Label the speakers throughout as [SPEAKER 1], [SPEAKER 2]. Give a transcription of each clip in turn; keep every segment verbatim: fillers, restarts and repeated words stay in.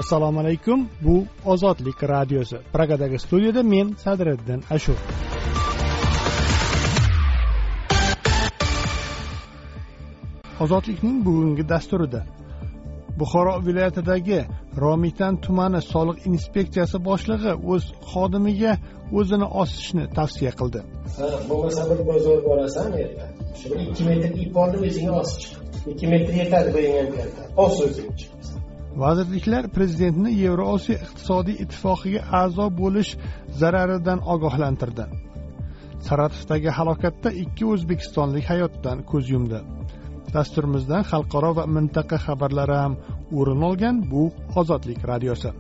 [SPEAKER 1] Assalomu alaykum. Bu Ozodlik radiosi. Pragadagi studiyada men Sadriddin Ashur. Ozodlikning bugungi dasturida Buxoro viloyatidagi Romitan tumani soliq inspeksiyasi boshlig'i o'z xodimiga o'zini osishni tavsiya qildi.
[SPEAKER 2] Ha, bo'lmasa bir bozor borasan yerda. Shu ikki metr ip oldi o'zingga osib chiq. ikki metr yetadi bo'ying ham katta. Os o'zing chiqasan.
[SPEAKER 1] Vazirliklar prezidentni Yevrosiyo iqtisodiy ittifoqiga a'zo bo'lish zararidan ogohlantirdi. Saratovdagi halokatda ikki o'zbekistonlik hayotdan ko'z yumdi. Dasturimizdan xalqaro va mintaqa xabarlari ham o'rin olgan. Bu Ozodlik radiosi.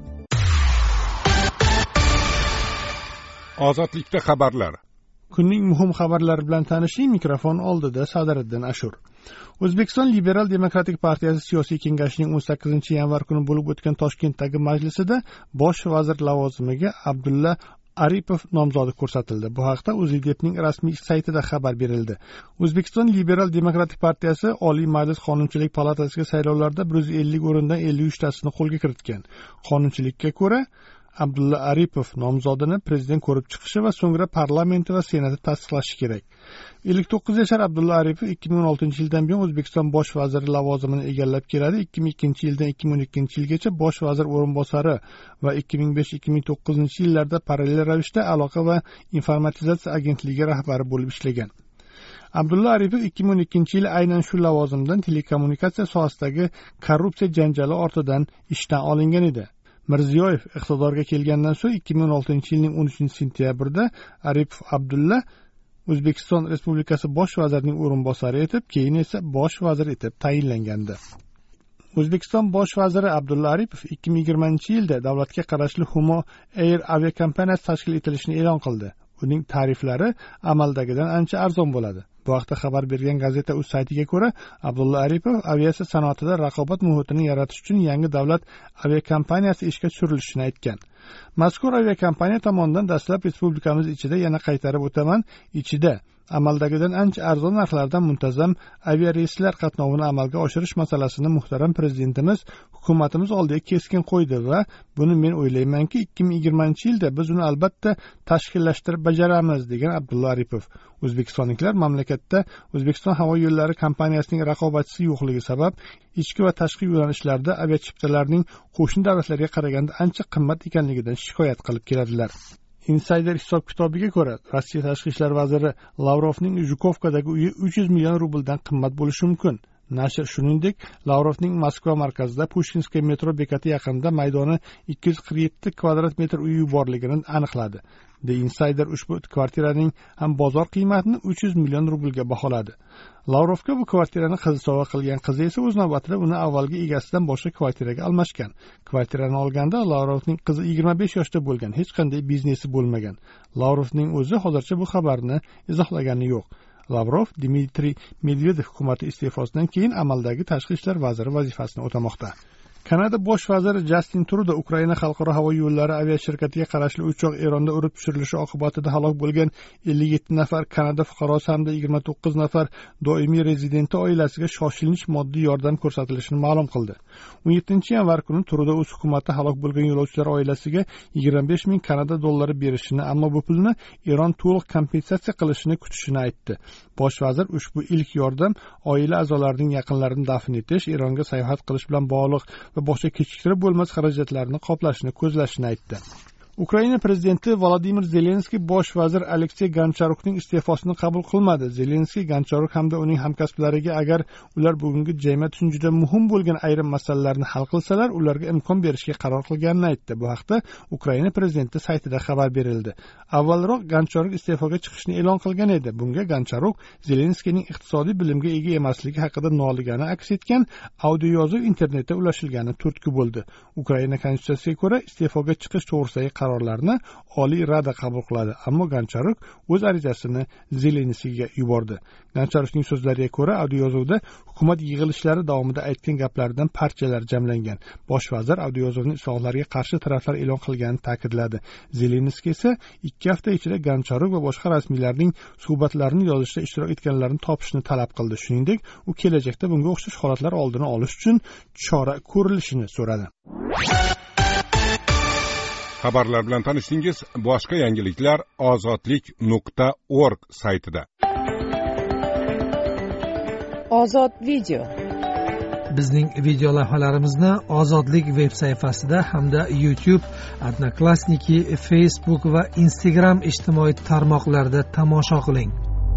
[SPEAKER 3] Ozodlikda xabarlar.
[SPEAKER 1] Kunning muhim xabarlari bilan tanishing. Mikrofon oldida Sadriddin Ashur. O'zbekiston Liberal Demokratik partiyasi siyosiy kengashining o'n sakkizinchi yanvar kuni bo'lib o'tgan Toshkentdagi majlisida bosh vazir lavozimiga Abdulla Aripov nomzodi ko'rsatildi. Bu haqda O'zLiDepning rasmiy saytida xabar berildi. O'zbekiston Liberal Demokratik partiyasi Oliy Majlis Qonunchilik palatasiga saylovlarda bir yuz ellik o'rindan ellik uch tasini qo'lga kiritgan. Qonunchilikka ko'ra Abdulla Aripov nomzodini prezident ko'rib chiqishi va so'ngra parlamenti va senati tasdiqlashi kerak. ellik to'qqiz yashar Abdulla Aripov ikki ming o'n oltinchi yildan buyon O'zbekiston bosh vaziri lavozimini egallab keladi. ikki ming ikkinchi yildan ikki ming o'n ikkinchi yilgacha bosh vazir o'rinbosari va ikki ming besh ikki ming to'qqizinchi yillarda parallel ravishda aloqa va informatizatsiya agentligi rahbari bo'lib ishlagan. Abdulla Aripov ikki ming o'n ikkinchi yil aynan shu lavozimdan telekommunikatsiya sohasidagi korrupsiya janjali ortidan ishdan olingan edi. Mirziyoyev iqtidorga kelgandan so'ng ikki ming o'n oltinchi yilning o'n uchinchi sentyabrida Aripov Abdulla O'zbekiston Respublikasi bosh vazirining o'rinbosari etib, keyin esa bosh vazir etib tayinlangandi. O'zbekiston bosh vaziri Abdulla Aripov ikki ming yigirmanchi yilda davlatga qarashli Humo Air aviakompaniyasi tashkil etilishini e'lon qildi. Uning tariflari amaldagidan ancha arzon bo'ladi. Bu haqda xabar bergan gazeta o'z saytiga ko'ra, Abdulla Aripov aviatsiya sanoatida raqobat muhitini yaratish uchun yangi davlat aviakompaniyasi ishga tushirilishini aytgan. Mazkur aviakompaniya tomonidan dastlab respublikamiz ichida, yana qaytarib o'taman, ichida amaldagidan ancha arzon narxlardan muntazam aviareyslar qatnovini amalga oshirish masalasini muhtaram prezidentimiz hukumatimiz oldiga keskin qo'ydi va buni men o'ylaymanki ikki ming yigirmanchi yilda biz uni albatta tashkillashtirib bajaramiz, degan Abdulla Aripov. O'zbekistonliklar mamlakatda O'zbekiston havo yo'llari kompaniyasining raqobatchisi yo'qligi sabab ichki va tashqi yo'nalishlarda aviachiptalarning qo'shni davlatlarga qaraganda ancha qimmat ekanligidan shikoyat qilib keladilar. Insider hisob-kitobiga ko'ra, Rossiya tashqi ishlar vaziri Lavrovning Jukovkadagi uyi uch yuz million rubldan qimmat bo'lishi mumkin. Nashr shuningdek, Lavrovning Moskva markazida Pushkinskiy metro bekati yaqinida maydoni ikki yuz qirq yetti kvadrat metr uyi borligini aniqladi. The Insider ushbu kvartiraning ham bozor qiymatini uch yuz million rublga baholadi. Lavrovga bu kvartirani qizi sovg'a qilgan qizi esa o'z navbatida uni avvalgi egasidan boshqa kvartiraga almashgan. Kvartirani olganda Lavrovning qizi yigirma besh yoshda bo'lgan, hech qanday biznesi bo'lmagan. Lavrovning o'zi hozircha bu xabarni izohlagani yo'q. Lavrov Dmitriy Medvedev hukumati iste'fosidan keyin amaldagi tashqi ishlar vaziri vazifasini o'tamoqda. Kanada bosh vaziri Justin Trudeau Ukraina xalqaro havo yo'llari aviashirkatiga qarashli uchoq Eronda urib tushirilishi oqibatida halok bo'lgan ellik yetti nafar Kanada fuqarosi hamda yigirma to'qqiz nafar doimiy rezidenti oilasiga shoshilinch moddiy yordam ko'rsatilishini ma'lum qildi. o'n yettinchi yanvar kuni Trudeau o'z hukumati halok bo'lgan yo'lovchilar oilasiga yigirma besh ming Kanada dollari berishini, ammo bu pulni Eron to'liq kompensatsiya qilishini kutishini aytdi. Bosh vazir ushbu ilk yordam oila a'zolarining yaqinlarini dafn etish, Eronga sayohat qilish bilan bog'liq va boshqa kechiktirib bo'lmas xarajatlarni qoplashni ko'zlashini aytdi. Ukraina prezidenti Volodimir Zelenskiy bosh vazir Aleksey Goncharukning iste'fosini qabul qilmadi. Zelenskiy Goncharuk hamda uning hamkasblariga agar ular bugungi jamiyat uchun juda muhim bo'lgan ayrim masalalarni hal qilsalar, ularga imkon berishga qaror qilganini aytdi. Bu haqda Ukraina prezidenti saytida xabar berildi. Avvalroq Goncharuk iste'foga chiqishni e'lon qilgan edi. Bunga Goncharuk Zelenskiyning iqtisodiy bilimga ega emasligi haqida noligani aks etgan audio yozuv internetda ulashilgani turtki bo'ldi. Ukraina konstitutsiyasiga ko'ra iste'foga chiqish to'g'risidagi qarorlarni Oliy Rada qabul qiladi, ammo Goncharuk o'z arizasini Zelenskiyga yubordi. Goncharukning so'zlariga ko'ra, audiojozovda hukumat yig'ilishlari davomida aytgan gaplaridan parchalar jamlangan. Bosh vazir audiojozovning izohlariga qarshi taraflar e'lon qilganini ta'kidladi. Zelenskiy esa ikki hafta ichida Goncharuk va boshqa rasmiylarning suhbatlarini yozishda ishtirok etganlarini topishni talab qildi. Shuningdek, u kelajakda bunga o'xshash holatlar oldini olish uchun chora ko'rilishini so'radi.
[SPEAKER 3] Xabarlar bilan tanishdingiz. Boshqa yangiliklar ozodlik nuqta org saytida.
[SPEAKER 4] Ozod video.
[SPEAKER 5] Bizning video lavhalarimizni Ozodlik veb sayfasida hamda YouTube, Odnoklassniki, Facebook va Instagram ijtimoiy tarmoqlarida tomosha qiling.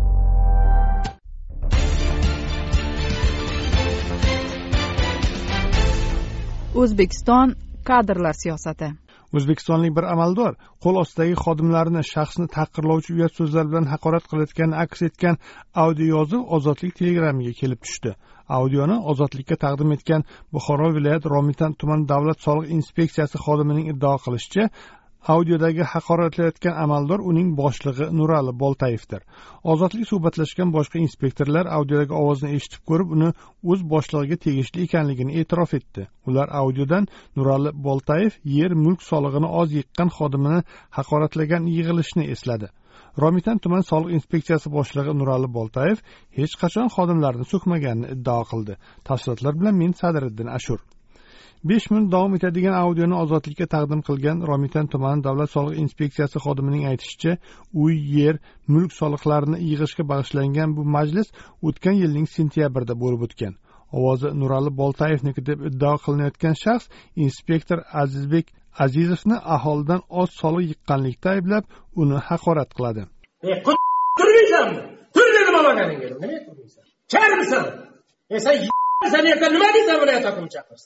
[SPEAKER 4] O'zbekiston kadrlar siyosati.
[SPEAKER 1] O'zbekistonlik bir amaldor qo'l ostidagi xodimlarini shaxsni tahqirlovchi uyat so'zlar bilan haqorat qilayotgani aks etgan audio yozuv Ozodlik Telegramiga kelib tushdi. Audioni Ozodlikka taqdim etgan Buxoro viloyat Romitan tuman davlat soliq inspeksiyasi xodimining iddao qilishicha, audiodagi haqoratlayotgan amaldor uning boshlig'i Nurali Boltayevdir. Ozodlik suhbatlashgan boshqa inspektorlar audiodagi ovozni eshitib ko'rib, uni o'z boshlig'iga tegishli ekanligini e'tirof etdi. Ular audiodan Nurali Boltayev yer mulk solig'ini oz yiqqan xodimini haqoratlagan yig'ilishni esladi. Romitan tuman soliq inspeksiyasi boshlig'i Nurali Boltayev hech qachon xodimlarni so'kmaganini iddao qildi. Tafsilotlar bilan men Sadiriddin Ashur. besh minut davom etadigan audioni Ozodlikka taqdim qilgan Romitan tumani davlat soliq inspeksiyasi xodimining aytishicha, uy, yer, mulk soliqlarini yig'ishga bag'ishlangan bu majlis o'tgan yilning sentyabrida bo'lib o'tgan. Ovozi Nurali Boltayevniki deb iddao qilinayotgan shaxs inspektor Azizbek Azizovni aholidan oz soliq yiqqanlikda ayblab, uni haqorat qiladi.
[SPEAKER 2] "Ey qut turmaysanmi? Tur dedim olganingga. Nima turmaysan? Charmisan? Ey sen sen yerda nima deysan buni aytaqim chaqirsan?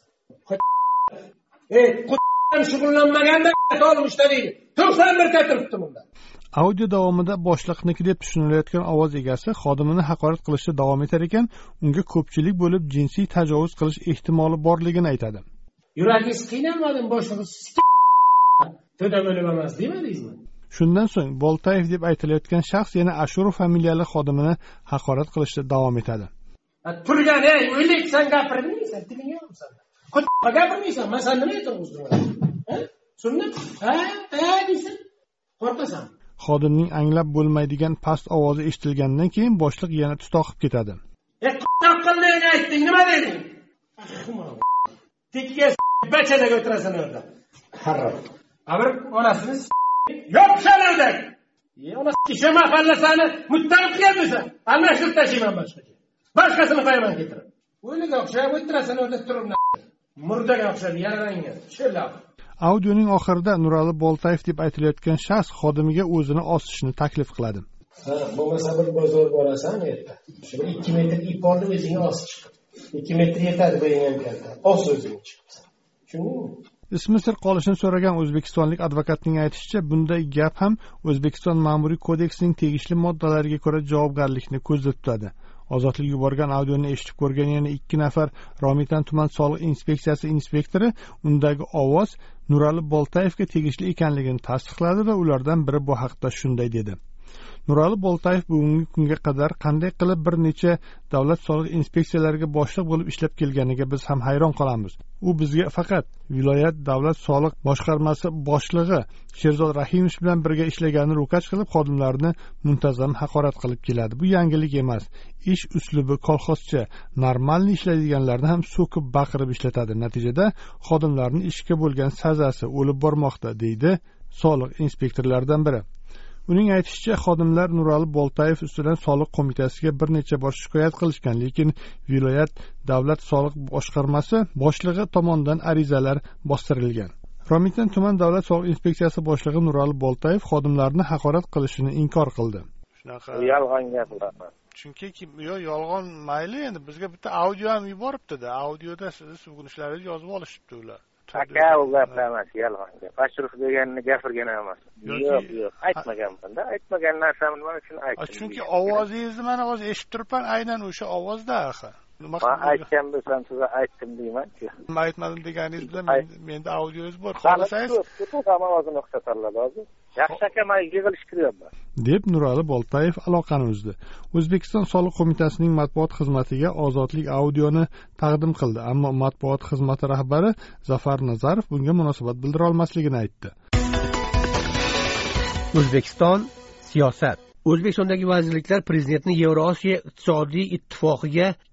[SPEAKER 2] Ey qutdan shug'ullanmaganda olmishda deydi. to'qson bir ta turibdi bunda."
[SPEAKER 1] Audio davomida boshliqniki deb tushunilayotgan ovoz egasi xodimini haqorat qilishda davom etar ekan, unga ko'pchilik bo'lib jinsiy tajovuz qilish ehtimoli borligini aytadi.
[SPEAKER 2] Yuragingiz qiynalmadimi boshlig'i? To'da bo'lib emas demadingizmi?
[SPEAKER 1] Shundan so'ng Boltayev deb aytilayotgan shaxs yana Ashurov familiyali xodimini haqorat qilishda davom etadi.
[SPEAKER 2] Turgan, ey, o'ylik sen gapirdingmi? Tiling yo'qsan. Qutqa gapirmaysan, men sen nima aytmoqchiman? Ha? Tushunding? Ha? Ha, deysan. Qo'rqasan.
[SPEAKER 1] Xodimning anglab bo'lmaydigan past ovozi eshitilgandan keyin boshliq yana tutoqib ketadi.
[SPEAKER 2] Ey, qaqqallayni aytding, nima deding? Tikka bachadaga o'tirasan orada. Harom. Amir onasini yo'q shalarda. Ey, onasi shu mahallasini muttaham qilganmisan? Almashtirib tashlayman boshqaga. Boshqasini qo'yaman ketirib. O'yliga o'xshab o'tirasan orada turib. Murdaga o'xshab yaralangan. Shular.
[SPEAKER 1] Audioning oxirida Nurali Boltayev deb aytilayotgan shaxs xodimiga o'zini osishni taklif qiladi.
[SPEAKER 2] Ha, bo'lmasa bir bozor borasan yerda. Shu ikki metr ip oldi o'zingga osib chiq. ikki metr yetadi bo'lgan kalta. Os o'zing chiqsan. Tushundingmi?
[SPEAKER 1] Ismi sir qolishini so'ragan o'zbekistonlik advokatning aytishicha, bunday gap ham O'zbekiston Ma'muriy kodeksining tegishli moddalariga ko'ra javobgarlikni ko'zda tutadi. Ozodlik yuborgan audioni eshitib ko'rgan yana ikki nafar Romitan tuman soliq inspeksiyasi inspektori undagi ovoz Nurali Boltayevga tegishli ekanligini tasdiqladi va ulardan biri bu haqda shunday dedi. Nurali Boltayev bugungi kunga qadar qanday qilib bir necha davlat soliq inspeksiyalariga boshliq bo'lib ishlab kelganiga biz ham hayron qolamiz. U bizga faqat viloyat davlat soliq boshqarmasi boshlig'i Sherzod Rahimovich bilan birga ishlaganini ro'kach qilib, xodimlarni muntazam haqorat qilib keladi. Bu yangilik emas. Ish uslubi kolxozcha, normalni ishlaydiganlarni ham so'kib baqirib ishlatadi. Natijada xodimlarning ishga bo'lgan sazasi o'lib bormoqda, deydi soliq inspektorlaridan biri. Uning aytishicha, xodimlar Nurali Boltayev ustidan soliq qo'mitasiga bir necha bor shikoyat qilishgan, lekin viloyat davlat soliq boshqarmasi boshlig'i tomonidan arizalar bostirilgan. Romitan tuman davlat soliq inspeksiyasi boshlig'i Nurali Boltayev xodimlarni haqorat qilishini inkor qildi.
[SPEAKER 6] Shunaqa yolg'on gapiradi.
[SPEAKER 1] Chunki yo'q, yolg'on mayli, endi bizga bitta audio ham yuboribdi-da. Audioda sizni sugunishlaringizni yozib olishibdi ular.
[SPEAKER 6] Aka, u gaplar emas, yolg'on gap. Ashraf deganini gapirgan emas. Yo'q, yo'q, aytmaganman-da. Aytmagan narsamni mana shuni aytdim.
[SPEAKER 1] Chunki ovozingizni mana hozir eshitib turibman, aynan o'sha ovozda axir.
[SPEAKER 6] Men aytgan bo'lsam sizga aytdim deyman-ku.
[SPEAKER 1] Men aytmadim deganingiz bilan menda audioingiz bor. Xohlasangiz,
[SPEAKER 6] ovozini o'xshatarlar hozir. Yaxshi aka, men yig'ilish kiryapman.
[SPEAKER 1] deb Nurali Boltayev aloqani uzdi. O'zbekiston soliq qo'mitasining matbuot xizmatiga ozodlik audioni taqdim qildi, ammo matbuot xizmati rahbari Zafar Nazarov bunga munosabat bildira olmasligini aytdi.
[SPEAKER 7] O'zbekiston siyosat. O'zbekistondagi vazirliklar prezidentni Yevrosiyo iqtisodiy ittifoqiga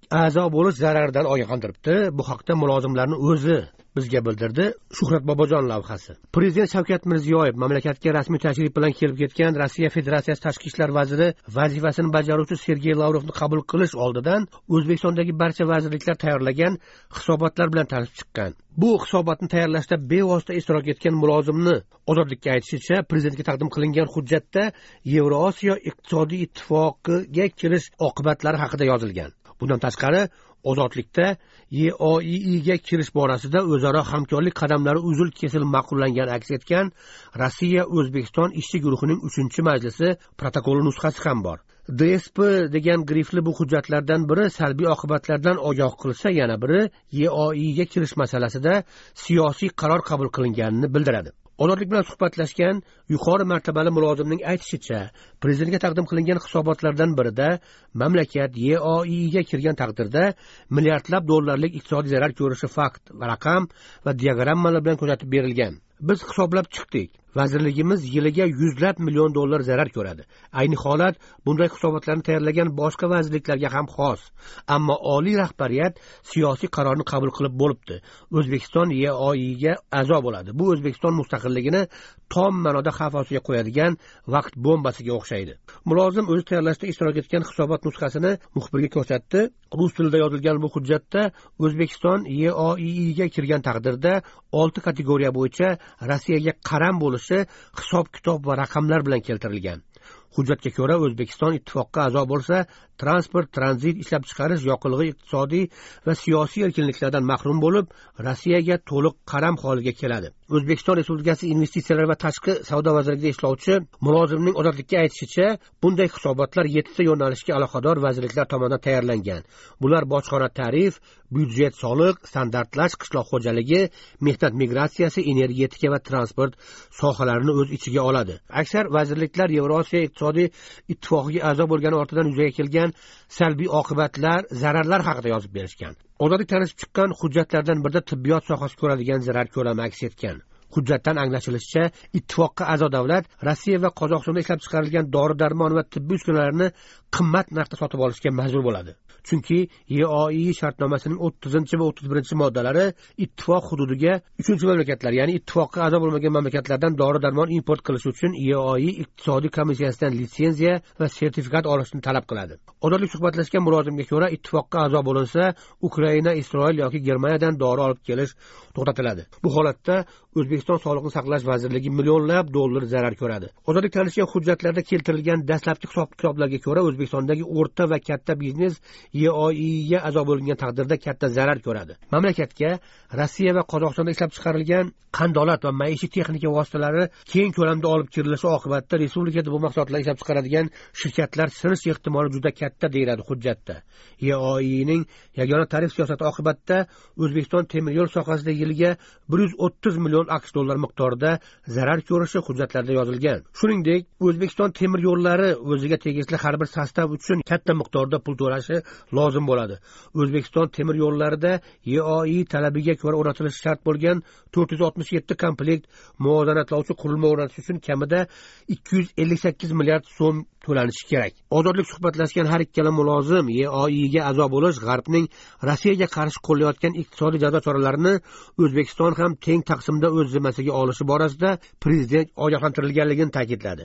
[SPEAKER 7] a'zo bo'lish zararidan ogohlantiribdi. Bu haqda mulozimlarning o'zi bizga bildirdi. Shuhrat Bobojon lavhasi. Prezident Shavkat Mirziyoyev mamlakatga rasmiy tashrif bilan kelib ketgan Rossiya Federatsiyasi tashqi ishlar vaziri vazifasini bajaruvchi Sergey Lavrovni qabul qilish oldidan O'zbekistondagi barcha vazirliklar tayyorlagan hisobotlar bilan tanishib chiqqan. Bu hisobotni tayyorlashda bevosita ishtirok etgan mulozimni ozodlikka aytishicha, prezidentga taqdim qilingan hujjatda Yevrosiyo iqtisodiy ittifoqiga kirish oqibatlari haqida yozilgan. Bundan tashqari, ozodlikda E O I ga kirish borasida o'zaro hamkorlik qadamlari uzil-kesil ma'qullangan aks etgan Rossiya O'zbekiston ishchi guruhining uchinchi majlisi protokoli nusxasi ham bor. D S P degan grifli bu hujjatlardan biri salbiy oqibatlardan ogoh qilsa, yana biri E O I ga kirish masalasida siyosiy qaror qabul qilinganini bildiradi. Ozodlik bilan suhbatlashgan yuqori martabali mulozimning aytishicha, prezidentga taqdim qilingan hisobotlardan birida mamlakat E O I ga kirgan taqdirda milliardlab dollarlik iqtisodiy zarar ko'rishi fakt, raqam va diagrammalar bilan ko'rsatib berilgan. Biz hisoblab chiqdik. Vazirligimiz yiliga yuzlab million dollar zarar ko'radi. Ayni holat bunday hisobotlarni tayyorlagan boshqa vazirliklarga ham xos. Ammo oliy rahbariyat siyosiy qarorni qabul qilib bo'libdi. O'zbekiston E O I ga a'zo bo'ladi. Bu O'zbekiston mustaqilligini tom ma'noda xavf ostiga qo'yadigan vaqt bombasiga o'xshaydi. Mulozim o'zi tayyorlashda ishtirok etgan hisobot nusxasini muxbirga ko'rsatdi. Rus tilida yozilgan bu hujjatda O'zbekiston E O I ga kirgan taqdirda olti kategoriya bo'yicha Rossiyaga qaram bo'lishi hisob-kitob va raqamlar bilan keltirilgan. Hujjatga ko'ra, O'zbekiston ittifoqqa a'zo bo'lsa, transport, tranzit, ishlab chiqarish, yoqilg'i, iqtisodiy va siyosiy erkinliklardan mahrum bo'lib, Rossiyaga to'liq qaram holiga keladi. O'zbekiston Respublikasi investitsiyalar va tashqi savdo vazirligida ishlovchi mulozimning ozodlikka aytishicha, bunday hisobotlar yettita yo'nalishga aloqador vazirliklar tomonidan tayyorlangan. Bular bojxona, tarif, byudjet, soliq, standartlash, qishloq xo'jaligi, mehnat migratsiyasi, energetika va transport sohalarini o'z ichiga oladi. Aksar vazirliklar Yevrosiyo iqtisodiy ittifoqiga a'zo bo'lgani ortidan yuzaga kelgan salbiy oqibatlar, zararlar haqida yozib berishgan. Ozodlik tanishib chiqqan hujjatlardan birida tibbiyot sohasi ko'radigan zarar ko'lami aks etgan. Hujjatdan anglashilishicha, ittifoqqa a'zo davlat Rossiya va Qozog'istonda ishlab chiqarilgan dori-darmon va tibbiy uskunalarni qimmat narxda sotib olishga majbur bo'ladi. Chunki E O I shartnomasining o'ttizinchi va o'ttiz birinchi moddalari ittifoq hududiga uchinchi mamlakatlar, ya'ni ittifoqqa a'zo bo'lmagan mamlakatlardan dori-darmon import qilish uchun E O I iqtisodiy komissiyasidan litsenziya va sertifikat olishni talab qiladi. Ozodlik suhbatlashgan mulozimga ko'ra, ittifoqqa a'zo bo'linsa, Ukraina, Isroil yoki Germaniyadan dori olib kelish to'xtatiladi. Bu holatda O'zbekiston Sog'liqni saqlash vazirligi millionlab dollar zarar ko'radi. Ozodlik tanishgan hujjatlarda keltirilgan dastlabki hisob-kitoblarga ko'ra, O'zbekistondagi o'rta va katta biznes E O I ga a'zo bo'lgan taqdirda katta zarar ko'radi. Mamlakatga Rossiya va Qozog'istonda ishlab chiqarilgan qandolat va maishiy texnika vositalari keng ko'lamda olib kirilishi oqibatida respublikada bu mahsulotlarni ishlab chiqaradigan shirkatlar sirish ehtimoli juda katta deyiladi hujjatda. E O Ining yagona tarif siyosati oqibatida O'zbekiston temir yo'l sohasida yiliga bir yuz o'ttiz million AQSh dollar miqdorida zarar ko'rishi hujjatlarda yozilgan. Shuningdek, O'zbekiston temir yo'llari o'ziga tegishli har bir sostav uchun katta miqdorda pul to'lashi lozim bo'ladi. O'zbekiston temir yo'llarida E O I talabiga ko'ra o'rnatilishi shart bo'lgan to'rt yuz oltmish yetti komplekt muvozanatlovchi qurilma o'rnatish uchun kamida ikki yuz ellik sakkiz milliard so'm to'lanishi kerak. Ozodlik suhbatlashgan har ikkala mulozim E O I ga a'zo bo'lish G'arbning Rossiyaga qarshi qo'llayotgan iqtisodiy jazo choralarini O'zbekiston ham teng taqsimda o'z zimmasiga olishi borasida prezident ogohlantirilganligini ta'kidladi.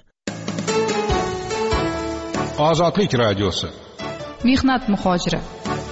[SPEAKER 3] Ozodlik radiosi.
[SPEAKER 4] Mehnat muhojiri.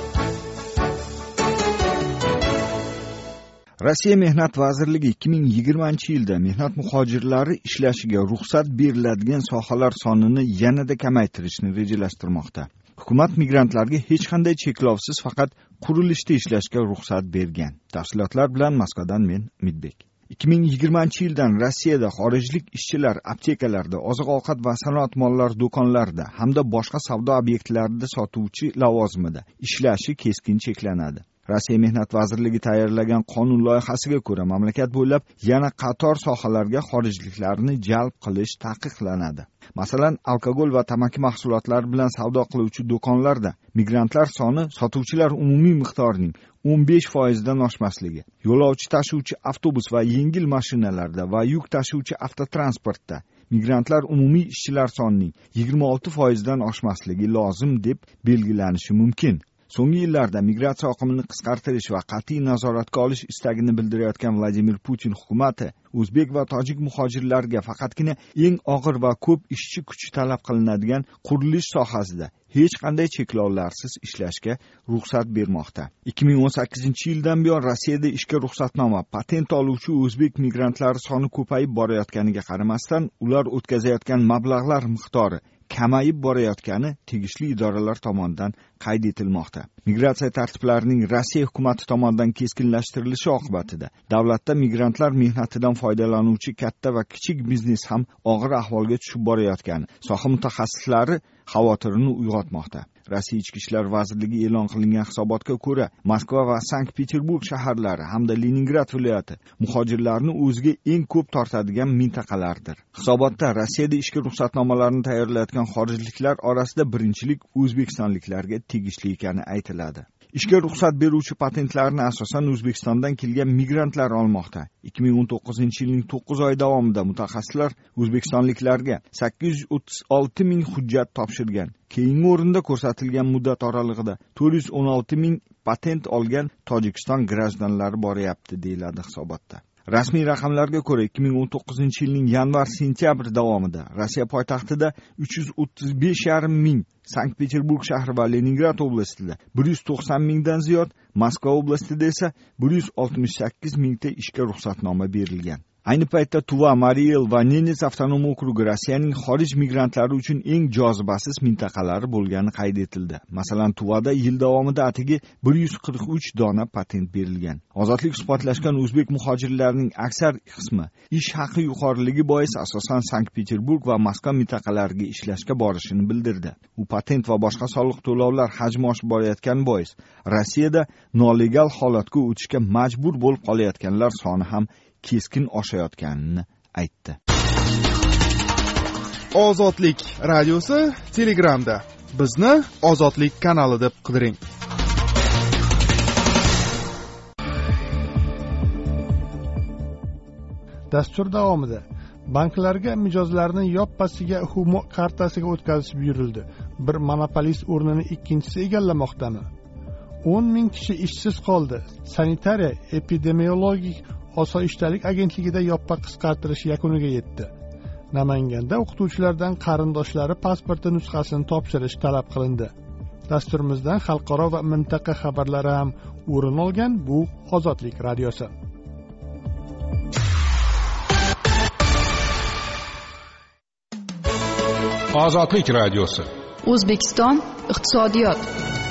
[SPEAKER 8] Rossiya Mehnat vazirligi ikki ming yigirmanchi yilda mehnat muhojirlari ishlashiga ruxsat beriladigan sohalar sonini yanada kamaytirishni rejalashtirmoqda. Hukumat migrantlarga hech qanday cheklovsiz faqat qurilishda ishlashga ruxsat bergan. Tafsilotlar bilan Moskvadan men Midbek. ikki ming yigirmanchi yildan Rossiyada xorijlik ishchilar aptekalarda, oziq-ovqat va sanoat mollari do'konlarida hamda boshqa savdo obyektlarida sotuvchi lavozimida ishlashi keskin cheklanadi. Rossiya Mehnat vazirligi tayyorlagan qonun loyihasiga ko'ra mamlakat bo'ylab yana qator sohalarga xorijliklarni jalb qilish taqiqlanadi. Masalan, alkogol va tamaki mahsulotlari bilan savdo qiluvchi do'konlarda migrantlar soni sotuvchilar umumiy miqdorining o'n besh foizdan oshmasligi, yo'lovchi tashuvchi avtobus va yengil mashinalarda va yuk tashuvchi avtotransportda migrantlar umumiy ishchilar sonining yigirma olti foizdan oshmasligi lozim deb belgilanishi mumkin. So'nggi yillarda migratsiya oqimini qisqartirish va qat'iy nazoratga olish istagini bildirayotgan Vladimir Putin hukumati o'zbek va tojik muhojirlarga faqatgina eng og'ir va ko'p ishchi kuchi talab qilinadigan qurilish sohasida hech qanday cheklovlarsiz ishlashga ruxsat bermoqda. ikki ming o'n sakkizinchi yildan buyon Rossiyada ishga ruxsatnoma, patent oluvchi o'zbek migrantlari soni ko'payib borayotganiga qaramasdan, ular o'tkazayotgan mablag'lar miqdori kamayib borayotgani tegishli idoralar tomonidan qayd etilmoqda. Migratsiya tartiblarining Rossiya hukumati tomonidan keskinlashtirilishi oqibatida davlatda migrantlar mehnatidan foydalanuvchi katta va kichik biznes ham og'ir ahvolga tushib borayotgani soha mutaxassislari xavotirini uyg'otmoqda. Rossiya Ichki ishlar vazirligi e'lon qilingan hisobotga ko'ra, Moskva va Sankt-Peterburg shaharlari hamda Leningrad viloyati muhojirlarni o'ziga eng ko'p tortadigan mintaqalardir. Hisobotda Rossiyada ishga ruxsatnomalarni tayyorlayotgan xorijliklar orasida birinchilik o'zbekistonliklarga tegishli ekani aytiladi. Ishga ruxsat beruvchi patentlarni asosan O'zbekistondan kelgan migrantlar olmoqda. ikki ming o'n to'qqizinchi yilning to'qqiz oy davomida mutaxassislar o'zbekistonliklarga sakkiz yuz o'ttiz olti ming hujjat topshirgan. Keyingi o'rinda ko'rsatilgan muddat oralig'ida to'rt yuz o'n olti ming patent olgan Tojikiston grajdanlari boryapti, deyiladi hisobotda. Rasmiy raqamlarga ko'ra, ikki ming o'n to'qqizinchi yilning yanvar-sentyabr davomida Rossiya poytaxtida uch yuz o'ttiz besh yarim ming, Sankt-Peterburg shahri va Leningrad oblastida bir yuz to'qson mingdan ziyod, Moskva oblastida esa bir yuz oltmish sakkiz mingta ishga ruxsatnoma berilgan. Ayni paytda Tuva, Mariel va Nenets avtonom okrugi Rossiyaning xorij migrantlari uchun eng jozibasiz mintaqalari bo'lgani qayd etildi. Masalan, Tuvada yil davomida atigi bir yuz qirq uch dona patent berilgan. Ozodlik suhbatlashgan o'zbek muhojirlarining aksar qismi ish haqi yuqoriligi bois asosan Sankt-Peterburg va Moskva mintaqalariga ishlashga borishini bildirdi. U patent va boshqa soliq to'lovlar hajmi oshib borayotgani bois Rossiyada nolegal holatga o'tishga majbur bo'lib qolayotganlar soni ham keskin oshayotganini aytdi.
[SPEAKER 9] Ozodlik radiosi Telegramda. Bizni Ozodlik kanali deb qidiring.
[SPEAKER 1] Dastur davomida banklarga mijozlarni yoppasiga Humo kartasiga o'tkazish buyurildi. Bir monopolist o'rnini ikkinchisi egallamoqdami? o'n ming kishi ishsiz qoldi. Sanitariya epidemiologik osoyishtalik agentligida yoppa qisqartirish yakuniga yetdi. Namanganda o'qituvchilardan qarindoshlari pasporti nusxasini topshirish talab qilindi. Dasturimizdan xalqaro va mintaqa xabarlari ham o'rin olgan. Bu Ozodlik radiosi.
[SPEAKER 3] Ozodlik radiosi.
[SPEAKER 4] O'zbekiston iqtisodiyot.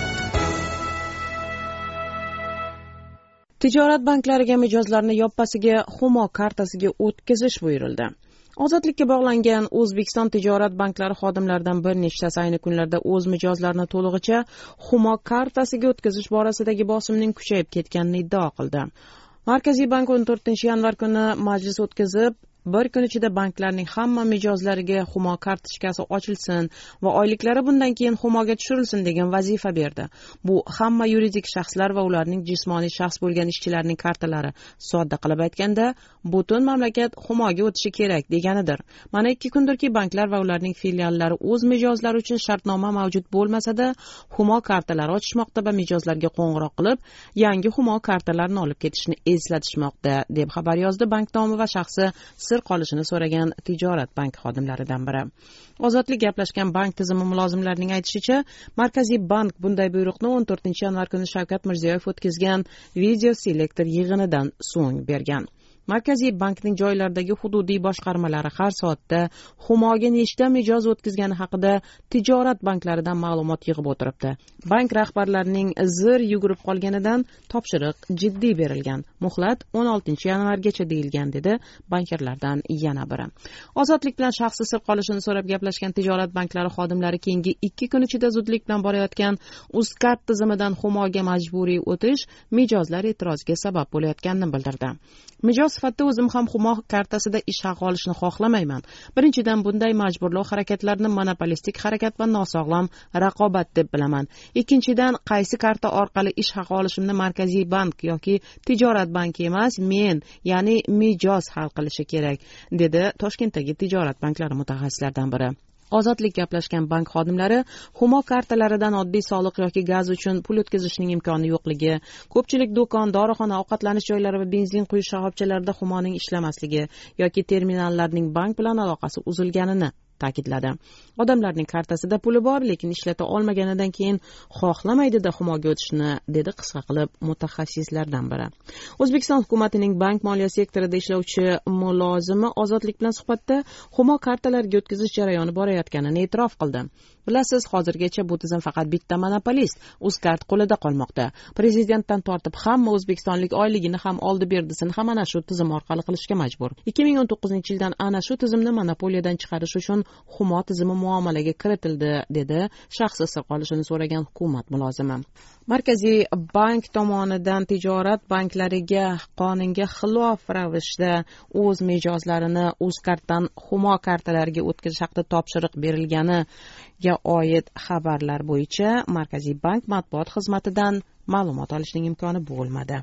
[SPEAKER 10] Tijorat banklariga mijozlarni yoppasiga Humo kartasiga o'tkazish buyurildi. Ozodlikka bog'langan O'zbekiston tijorat banklari xodimlaridan bir nechtasi ayni kunlarda o'z mijozlarini to'lig'icha Humo kartasiga o'tkazish borasidagi bosimning kuchayib ketganini iddao qildi. Markaziy bank o'n to'rtinchi yanvar kuni majlis o'tkazib, bir kun ichida banklarning hamma mijozlariga Humo kartochkasi ochilsin va oyliklari bundan keyin Humoga tushirilsin degan vazifa berdi. Bu hamma yuridik shaxslar va ularning jismoniy shaxs bo'lgan ishchilarning kartalari. Sodda qilib aytganda, butun mamlakat Humoga o'tishi kerak deganidir. Mana ikki kundirki banklar va ularning filiallari o'z mijozlari uchun shartnoma mavjud bo'lmasa-da, Humo kartalari ochishmoqda va mijozlarga qo'ng'iroq qilib, yangi Humo kartalarini olib ketishni eslatishmoqda, deb xabar yozdi bank nomi va shaxsi sir qolishini so'ragan tijorat bank xodimlaridan biri. Ozodlik gaplashgan bank tizimi mulozimlarining aytishicha, Markaziy bank bunday buyruqni o'n to'rtinchi yanvar kuni Shavkat Mirziyoyev o'tkazgan video selektor yig'inidan so'ng bergan. Markaziy bankning joylardagi hududiy boshqarmalari har soatda Humoga nechta mijoz o'tkazgani haqida tijorat banklaridan ma'lumot yig'ib o'tiribdi. Bank rahbarlarining zir yugurib qolganidan topshiriq jiddiy berilgan. Muhlat o'n oltinchi yanvargacha deyilgan, dedi bankirlardan yana biri. Ozodlik bilan shaxsi sir qolishini so'rab gaplashgan tijorat banklari xodimlari keyingi ikki kun ichida zudlik bilan borayotgan Uzcard tizimidan Humoga majburiy o'tish mijozlar e'tiroziga sabab bo'layotganini bildirdi. Mijoz sifatida o'zim ham Humo kartasida ish haqi olishni xohlamayman. Birinchidan, bunday majburlov harakatlarini monopolistik harakat va nosog'lom raqobat deb bilaman. Ikkinchidan, qaysi karta orqali ish haqi olishimni Markaziy bank yoki tijorat banki emas, men, ya'ni mijoz hal qilishi kerak, dedi Toshkentdagi tijorat banklari mutaxassislaridan biri. ozodlik gaplashgan bank xodimlari Humo kartalaridan oddiy soliq yoki gaz uchun pul o'tkazishning imkoni yo'qligi, ko'pchilik do'kon, dorixona, ovqatlanish joylari va benzin quyish shoxobchalarida Humoning ishlamasligi yoki terminallarning bank bilan aloqasi uzilganini ta'kidladi. Odamlarning kartasida puli bor, lekin ishlata olmaganidan keyin xohlamaydida Humoga o'tishni, dedi qisqa qilib mutaxassislardan biri. O'zbekiston hukumatining bank moliya sektorida ishlovchi mulozimi ozodlik bilan suhbatda Humo kartalariga o'tkazish jarayoni borayotganini e'tirof qildi. Bilasiz, hozirgacha bu tizim faqat bitta monopolist Uzcard qo'lida qolmoqda. Prezidentdan tortib hamma o'zbekistonlik oyligini ham oldi berdisini ham ana shu tizim orqali qilishga majbur. ikki ming o'n to'qqizinchi yildan ana shu tizimni monopoliyadan chiqarish uchun Humo tizimi muomalaga kiritildi, dedi shaxsiy sir qolishini so'ragan hukumat mulozimi. Markaziy bank tomonidan tijorat banklariga qonunga xilof ravishda o'z mijozlarini Uzcarddan Humo kartalariga o'tkazish haqida topshiriq berilganiga oid xabarlar bo'yicha Markaziy bank matbuot xizmatidan ma'lumot olishning imkoni bo'lmadi.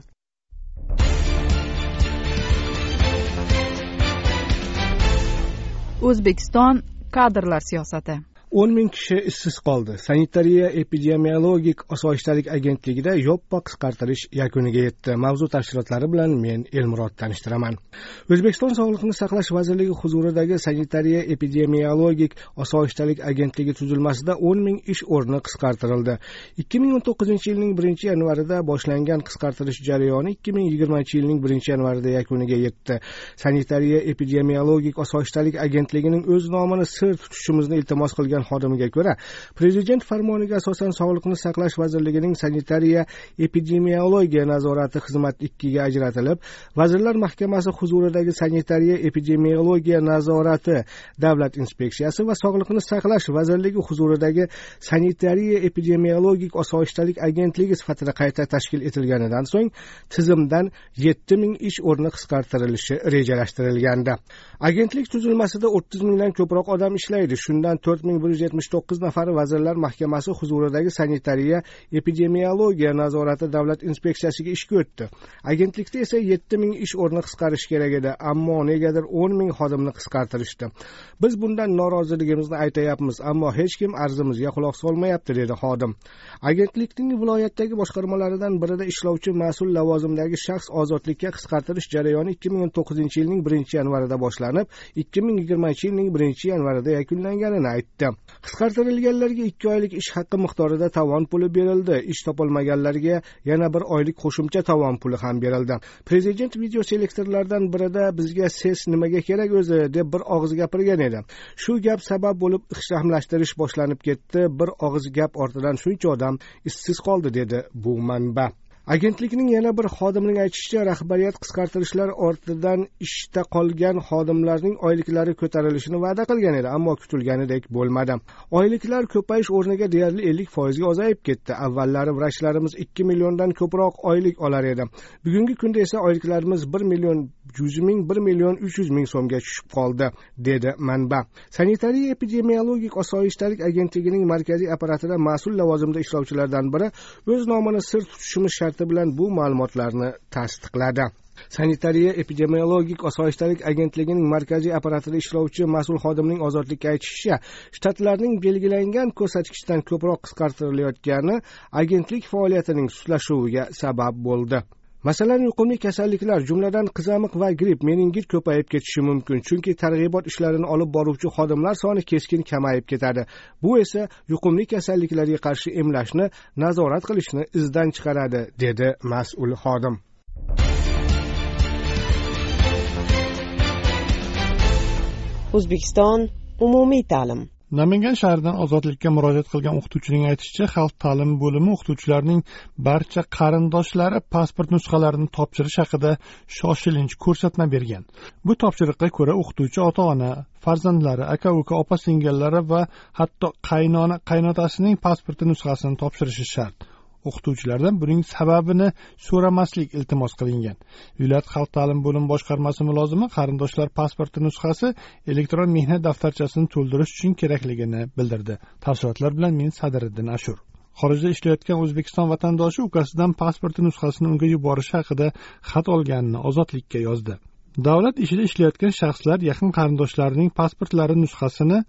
[SPEAKER 4] O'zbekiston kadrlar siyosati.
[SPEAKER 11] o'n ming kishi ishsiz qoldi. Sanitariya epidemiologik osoyishtalik agentligida yoppa qisqartirish yakuniga yetdi. Mavzu tafsilotlari bilan men Elmurod tanishtiraman. O'zbekiston Sog'liqni saqlash vazirligi huzuridagi Sanitariya epidemiologik osoyishtalik agentligi tuzilmasida o'n ming ish o'rni qisqartirildi. ikki ming o'n to'qqizinchi yilning birinchi yanvarida boshlangan qisqartirish jarayoni ikki ming yigirmanchi yilning birinchi yanvarida yakuniga yetdi. Sanitariya epidemiologik osoyishtalik agentligining o'z nomini sir tutishimizni iltimos qilgan xodimiga ko'ra, prezident farmoniga asosan Sog'liqni saqlash vazirligining sanitariya epidemiologiya nazorati xizmat ikkiga ajratilib, Vazirlar Mahkamasi huzuridagi sanitariya epidemiologiya nazorati davlat inspeksiyasi va Sog'liqni saqlash vazirligi huzuridagi sanitariya epidemiologik osoyishtalik agentligi sifatida qayta tashkil etilganidan so'ng tizimdan yetti ming ish o'rni qisqartirilishi rejalashtirilgandi. Agentlik tuzilmasida o'ttiz mingdan ko'proq odam ishlaydi. Shundan to'rt ming bir yuz yetmish to'qqiz nafari Vazirlar Mahkamasi huzuridagi sanitariya epidemiologiya nazorati davlat inspeksiyasiga ishga o'tdi. Agentlikda esa yetti ming ish o'rni qisqarish kerak edi, ammo negadir o'n ming xodimni qisqartirishdi. Biz bundan noroziligimizni aytayapmiz, ammo hech kim arzimizga quloq solmayapti, dedi xodim. Agentlikning viloyatdagi boshqarmalaridan birida ishlovchi mas'ul lavozimdagi shaxs ozodlikka qisqartirish jarayoni ikki ming o'n to'qqizinchi yilning birinchi yanvarida boshlanib, ikki ming yigirmanchi yilning birinchi yanvarida yakunlanganini aytdi. Qisqartirilganlarga ikki oylik ish haqqi miqdorida tovon puli berildi. Ish topolmaganlarga yana bir oylik qo'shimcha tovon puli ham berildi. Prezident video selektorlardan birida bizga ses nimaga kerak o'zi deb bir og'iz gapirgan edi. Shu gap sabab bo'lib ixchamlashtirish boshlanib ketdi. Bir og'iz gap ortidan shuncha odam ishsiz qoldi, dedi bu manba. Agentlikning yana bir xodimining aytishicha, rahbariyat qisqartirishlar ortidan ishda qolgan xodimlarning oyliklari ko'tarilishini va'da qilgan edi, ammo kutilganidek bo'lmadi. Oyliklar ko'payish o'rniga deyarli ellik foiz ga ozayib ketdi. Avvallari vrachlarimiz ikki milliondan ko'proq oylik olar edi. Bugungi kunda esa oyliklarimiz bir million yuz ming, bir million uch yuz ming so'mga tushib qoldi, dedi manba. Sanitariya epidemiologik osoyishtalik agentligining markaziy apparatida mas'ul lavozimda ishlovchilardan biri o'z nomini sir tutishimiz shart bilan bu ma'lumotlarni tasdiqladi. Sanitariya epidemiologik osoyishtalik agentligining markaziy apparatida ishlovchi mas'ul xodimning ozodlikka aytishicha, shtatlarning belgilangan ko'rsatkichdan ko'proq qisqartirilayotgani agentlik faoliyatining suslashuviga sabab bo'ldi. Masalan, yuqumli kasalliklar, jumladan qizamiq va gripp, meningit ko'payib ketishi mumkin, chunki targ'ibot ishlarini olib boruvchi xodimlar soni keskin kamayib ketadi. Bu esa yuqumli kasalliklarga qarshi emlashni, nazorat qilishni izdan chiqaradi, dedi mas'ul xodim.
[SPEAKER 10] O'zbekiston umumiy ta'lim.
[SPEAKER 1] Namangan shahridan ozodlikka murojaat qilgan o'qituvchining aytishicha, xalq ta'limi bo'limi o'qituvchilarning barcha qarindoshlari pasport nusxalarini topshirish haqida shoshilinch ko'rsatma bergan. Bu topshiriqqa ko'ra o'qituvchi ota-ona, farzandlari, aka-uka, opa-singillari va hatto qaynona, qaynotasining pasporti nusxasini topshirishi shart. O'qituvchilardan buning sababini so'ramaslik iltimos qilingan. Viloyat xalq ta'limi bo'limi boshqarmasi mulozimi qarindoshlar pasporti nusxasi elektron mehnat daftarchasini to'ldirish uchun kerakligini bildirdi. Tafsilotlar bilan men Sadiriddin Ashur. Xorijda ishlayotgan O'zbekiston vatandoshi ukasidan pasporti nusxasini unga yuborish haqida xat olganini Ozodlikka yozdi. Davlat ishida ishlayotgan shaxslar yaqin qarindoshlarining pasportlari nusxasini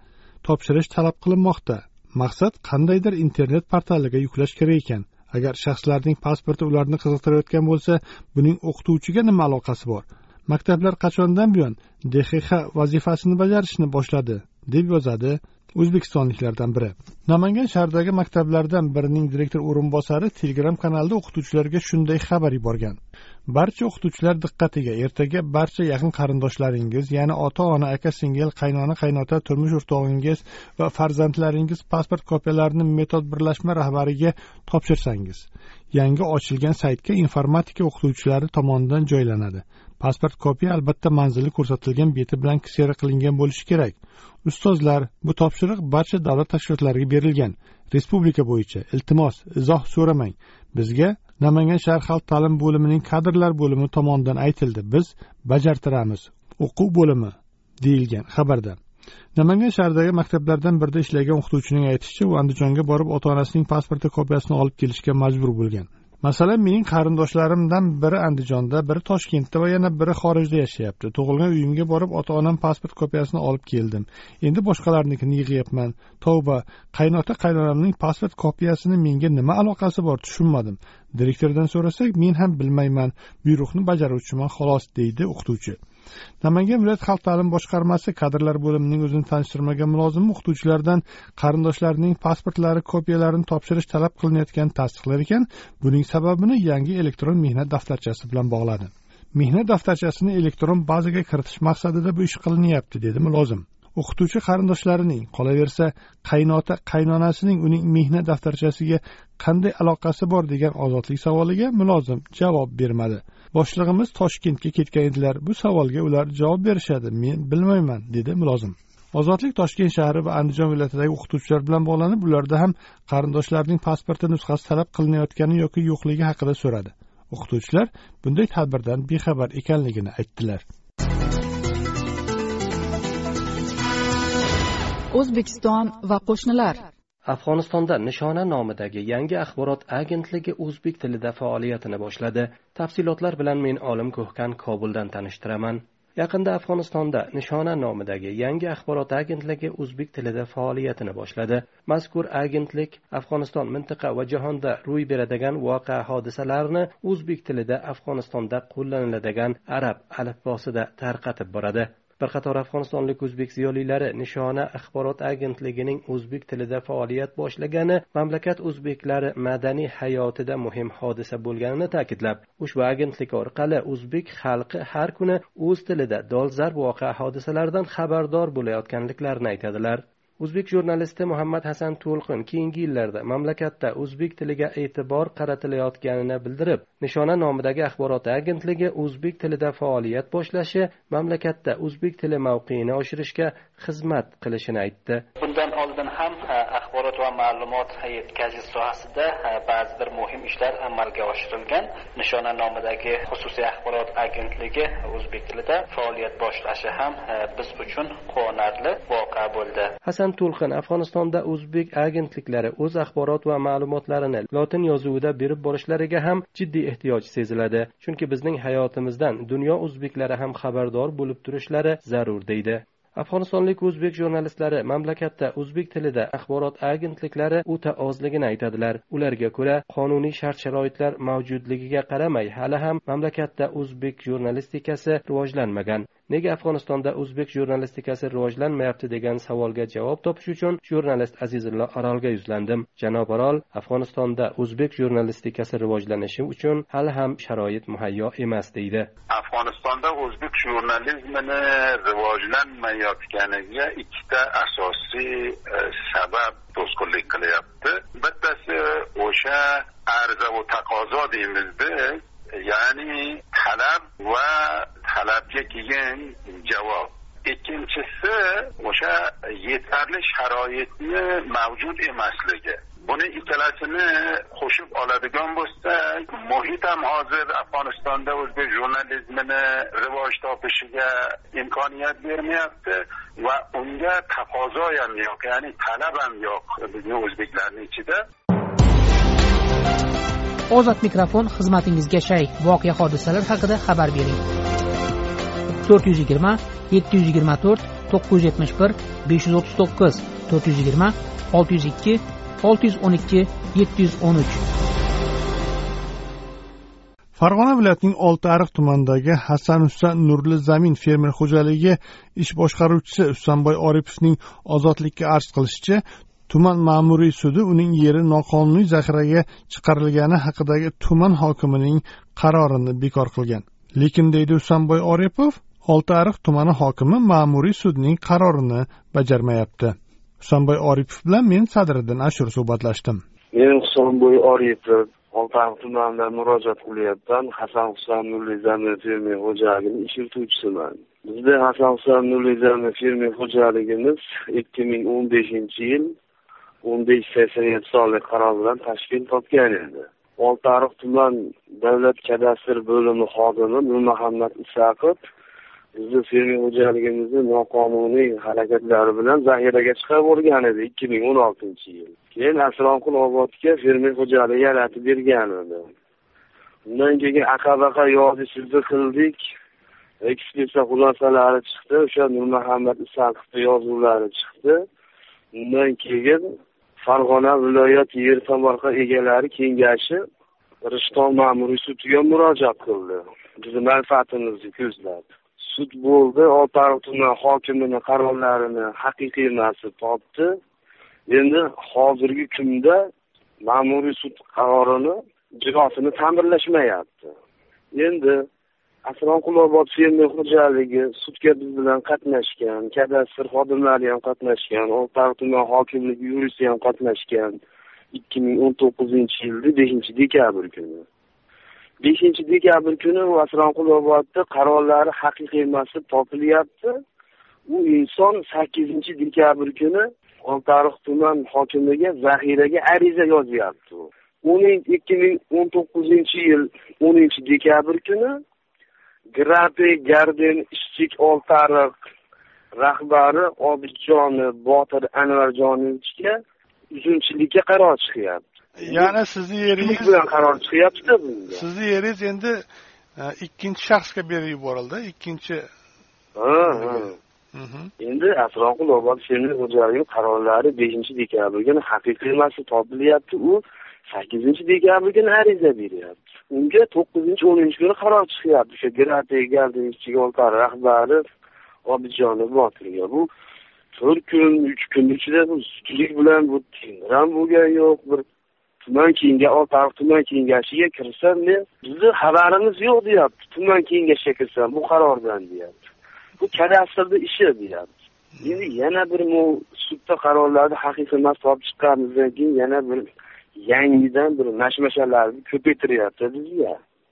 [SPEAKER 1] topshirish talab qilinmoqda. Maqsad qandaydir internet portaliga yuklash kerak ekan. Agar shaxslarning pasporti ularni qiziqtirayotgan bo'lsa, buning o'qituvchiga nima aloqasi bor? Maktablar qachondan buyon D X X vazifasini bajarishni boshladi, deb yozadi o'zbekistonliklardan biri. Namangan shahridagi maktablardan birining direktor o'rinbosari Telegram kanalida o'qituvchilarga shunday xabar yuborgan. Barcha o'qituvchilar diqqatiga, ertaga barcha yaqin qarindoshlaringiz, ya'ni ota-ona, aka-singil, qaynona-qaynota, turmush o'rtog'ingiz va farzandlaringiz pasport kopiyalarini metod birlashma rahbariga topshirsangiz, yangi ochilgan saytga informatika o'qituvchilari tomonidan joylanadi. Pasport kopiya albatta manzili ko'rsatilgan beti bilan ksera qilingan bo'lishi kerak. Ustozlar, bu topshiriq barcha davlat tashkilotlariga berilgan. Respublika bo'yicha iltimos, izoh so'ramang. Bizga Namangan shahar xalq ta'lim bo'limining kadrlar bo'limi tomonidan aytildi. Biz bajartiramiz. O'quv bo'limi deyilgan xabarda. Namangan shahridagi maktablardan birida ishlagan o'qituvchining aytishicha, u Andijonga borib ota-onasining pasporti kopiyasini olib kelishga majbur bo'lgan. Masalan, mening qarindoshlarimdan biri Andijonda, biri Toshkentda va yana biri xorijda yashayapti. Tug'ilgan uyimga borib ota-onam pasport kopiyasini olib keldim. Endi boshqalarnikini yig'yapman. Tavba, qaynota qaynonamning pasport kopiyasini menga nima aloqasi bor, tushunmadim. Direktordan so'rasak, men ham bilmayman, buyruqni bajaruvchiman xolos, deydi o'qituvchi. Namangan viloyat xalq ta'lim boshqarmasi kadrlar bo'limining o'zini tanishtirmagan mulozimi o'qituvchilardan qarindoshlarining pasportlari kopiyalarini topshirish talab qilinayotganini tasdiqlar ekan, buning sababini yangi elektron mehnat daftarchasi bilan bog'ladi. Mehnat daftarchasini elektron bazaga kiritish maqsadida bu ish qilinyapti, dedi mulozim. O'qituvchi qarindoshlarining, qolaversa qaynota qaynonasining uning mehnat daftarchasiga qanday aloqasi bor degan ozodlik savoliga mulozim javob bermadi. Boshlig'imiz Toshkentga ketgan edilar. Bu savolga ular javob berishadi. Men bilmayman, dedi mulozim. Ozodlik Toshkent shahri va Andijon viloyatidagi o'qituvchilar bilan bog'lanib, ularda ham qarindoshlarining pasporti nusxasi talab qilinayotgani yoki yo'qligi haqida so'radi. O'qituvchilar bunday tadbirdan bexabar ekanligini aytdilar.
[SPEAKER 4] O'zbekiston va qo'shnilar.
[SPEAKER 12] Afg'onistonda Nishona nomidagi yangi axborot agentligi o'zbek tilida faoliyatini boshladi. Tafsilotlar bilan men Olim Ko'hkan Kobuldan tanishtiraman. Yaqinda Afg'onistonda Nishona nomidagi yangi axborot agentligi o'zbek tilida faoliyatini boshladi. Mazkur agentlik Afg'oniston mintaqa va jahonda ro'y beradigan voqea hodisalarni o'zbek tilida Afg'onistonda qo'llaniladigan arab alifbosida tarqatib boradi. Bir qator afg'onistonlik o'zbek ziyolilari Nishona axborot agentligining o'zbek tilida faoliyat boshlagani mamlakat o'zbeklari madaniy hayotida muhim hodisa bo'lganini ta'kidlab, ushbu agentlik orqali o'zbek xalqi har kuni o'z tilida dolzarb voqea hodisalaridan xabardor bo'layotganliklarini aytadilar. O'zbek jurnalisti Muhammad Hasan To'lqin keyingi yillarda mamlakatda o'zbek tiliga e'tibor qaratilayotganini bildirib, Nishona nomidagi axborot agentligi o'zbek tilida faoliyat boshlashi mamlakatda o'zbek tili mavqeini oshirishga xizmat qilishini aytdi.
[SPEAKER 13] Bundan oldin ham axborot va ma'lumot yetkazish sohasida ba'zi bir muhim ishlar amalga oshirilgan. Nishona nomidagi xususiy axborot agentligi o'zbek tilida faoliyat boshlashi ham biz uchun quvonarli voqea bo'ldi.
[SPEAKER 12] Hasan To'lqin Afg'onistonda o'zbek agentliklari o'z axborot va ma'lumotlarini lotin yozuvida berib borishlariga ham jiddiy ehtiyoj seziladi. Chunki bizning hayotimizdan dunyo o'zbeklari ham xabardor bo'lib turishlari zarur, deydi. Afg'onistonlik o'zbek jurnalistlari mamlakatda o'zbek tilida axborot agentliklari o'ta ozligini aytadilar. Ularga ko'ra, qonuniy shart-sharoitlar mavjudligiga qaramay, hali ham mamlakatda o'zbek jurnalistikasi rivojlanmagan. Nega Afg'onistonda o'zbek jurnalistikasi rivojlanmayapti degan savolga javob topish uchun jurnalist Azizullo Orolga yuzlandim. Janob Orol, Afg'onistonda o'zbek jurnalistikasi rivojlanishi uchun hali ham sharoit muhayyo emas, deydi.
[SPEAKER 14] Afg'onistonda o'zbek jurnalizmini rivojlanmayotganiga ikkita asosiy sabab to'sqinlik qilyapti. Bittasi o'sha arza va taqozo deymizda, ya'ni talab va talabga kelgan javob. Ikkinchisi o'sha yetarli sharoitni mavjud emasligi. Buni ikkalasini qo'shib oladigan bo'lsak, muhit ham hozir Afg'onistonda o'zbek jurnalizmini rivoj topishiga imkoniyat bermayapti va unga taqozo ham yo'q, ya'ni talab ham yo'q bizning o'zbeklarning ichida.
[SPEAKER 15] Ozod mikrofon xizmatingizga shay. Voqea hodisalar haqida xabar bering. to'rt yuz yigirma yetti yuz yigirma to'rt to'qqiz yuz yetmish bir besh yuz o'ttiz to'qqiz to'rt yuz yigirma olti yuz ikki olti yuz o'n ikki yetti yuz o'n uch.
[SPEAKER 1] Farg'ona viloyatining Oltiariq tumanidagi Hasan Husa Nurli Zamin fermer xo'jaligi ish boshqaruvchisi Husanboy Oripovning ozodlikka arz qilishicha, tuman ma'muriy sudi uning yeri noqonuniy zaxiraga chiqarilgani haqidagi tuman hokimining qarorini bekor qilgan. Lekin deydi Husanboy Oripov, Oltiariq tumani hokimi ma'muriy sudning qarorini bajarmayapti. Husanboy Oripov bilan men Sadriddin Ashur suhbatlashdim.
[SPEAKER 16] Men Husanboy Oripov Oltiariq tumanidan murojaat qilyapman. Hasan Husan Nurli Zamin fermer xo'jaligining ish yurituvchisiman. Bizda Hasan Husan Nurli Zamin fermer xo'jaligimiz ikki ming o'n beshinchi yil o'n besh sakson yetti sonli qaror bilan tashkil topgan edi. Oltiariq tuman davlat kadastr bo'limi xodimi Nurmuhammad Isaqov bizni fermer xo'jaligimizni noqonuniy harakatlari bilan zaxiraga chiqarib o'rgan edi ikki ming o'n oltinchi yil. Keyin Asronqul Obodga fermer xo'jaligi yaratib bergan edi. Undan keyin aqabaqa yozishni qildik. Ekspertiza xulosalari chiqdi. O'sha Nurmuhammad Isaqovning yozuvlari chiqdi. Undan keyin Farg'ona viloyat yer tomorqa egalari kengashi Rishton ma'muriy sudiga murojaat qildi. Bizning manfaatimizni ko'zlab. Sud bo'ldi, Oltiariq tuman hokimining qarorlarini haqiqiy emasini topdi. Endi hozirgi kunda ma'muriy sud qarorini ijrosini ta'minlashmayapti. Endi Asronqul Obod fermer xo'jaligi sudga biz bilan qatnashgan, kadastr xodimlari ham qatnashgan, Oltiariq tuman hokimligi yuristi ham qatnashgan. ikki ming o'n to'qqizinchi yilda beshinchi dekabr kuni. beshinchi dekabr kuni Asronqul Obodda qarorlari haqiqiy emasli topilyapti. U inson sakkizinchi dekabr kuni Oltiariq tuman hokimiga zaxiraga ariza yozyapti. ikki ming o'n to'qqizinchi yil o'ninchi dekabr kuni Grape Garden ishchik Oltiariq rahbari Obidjon Botir Anvarjonovichga uzumchilikka qaror chiqyapti.
[SPEAKER 1] Ya'ni sizning yeringiz
[SPEAKER 16] bilan qaror chiqyapti bunga.
[SPEAKER 1] Sizning yeringiz endi ikkinchi shaxsga berib yuborildi, ikkinchi.
[SPEAKER 16] Ha, ha. Endi Asronqul Obod fermer xo'jaligi qarorlari beshinchi dekabr kuni haqiqiy emasli topilyapti. U sakkizinchi dekabr kuni ariza beryapti. Unga to'qqizinchi o'ninchi kuni qaror chiqyapti. O'sha Grape Garden ishchik Oltiariq rahbari Obidjon Botirga. Bu to'rt kun, uch kun ichida bu sudlik bilan bu tengram bo'lgan yo'q. Bir tuman kengashi, Oltiariq tuman kengashiga kirsam, men bizni xabarimiz yo'q deyapti. Tuman kengashiga kirsam bu qarordan deyapti. Bu kadastrda ishi deyapti. Endi yana bir mu sudda qarorlarni haqiqiy emas topib chiqqanimizdan keyin yana bir yangidan bir mashmashalarni ko'paytiryapti bizga.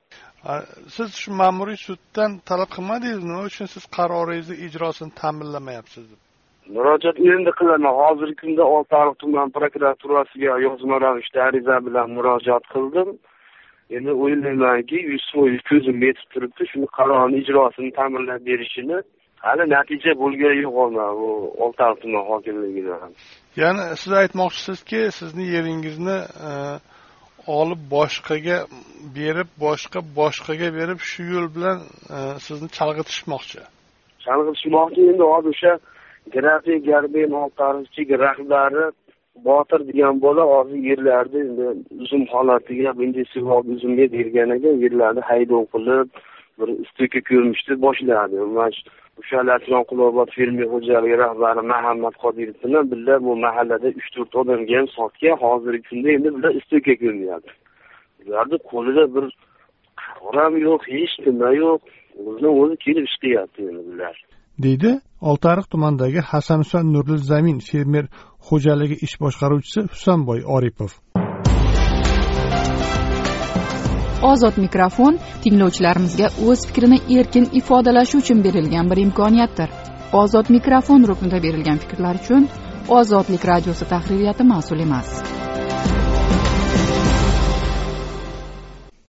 [SPEAKER 1] Siz shu ma'muriy suddan talab qilmadingiz, nima uchun siz qaroringizni ijrosini ta'minlamayapsiz deb?
[SPEAKER 16] Murojaat endi qilaman. Hozirgi kunda Oltiariq tuman prokuraturasiga yozma ravishda ariza bilan murojaat qildim. Endi o'ylaymanki, yuz foiz ko'zim yetib turibdi, shuni qarorni ijrosini ta'minlab berishini hali natija bo'lgani yo'q bu Oltiariq tuman hokimligidan.
[SPEAKER 1] Ya'ni siz aytmoqchisizki, sizning yeringizni olib boshqaga berib, boshqa boshqaga berib, shu yo'l bilan sizni chalg'itishmoqchi.
[SPEAKER 16] Chalg'itishmoqchi endi hozir o'sha Grape Garden Oltiariq rahbari Botir degan bola hozir yerlarda endi uzum holatiga, intensiv uzumga berganiga yerlarni haydov qilib, bir istikka ko'rmishni boshladi. O'sha Asronqul Obod fermer xo'jaligi rahbari Muhammad Qodirov bilan birga bu mahallada uch to'rt odamga ham sotgan. Hozirgi kunda endi bular istikka ko'ryapti. Ularning qo'lida bir qaror ham yo'q, hech nima yo'q. O'zini o'zi kelib ish qilyapti endi bular.
[SPEAKER 1] deydi Oltiariq tumanidagi Hasan Husan Nurli Zamin fermer xo'jaligi ish boshqaruvchisi Husanboy Oripov.
[SPEAKER 4] Ozod mikrofon tinglovchilarimizga o'z fikrini erkin ifodalashi uchun berilgan bir imkoniyatdir. Ozod mikrofon ruknida berilgan fikrlar uchun Ozodlik radiosi tahririyati mas'ul emas.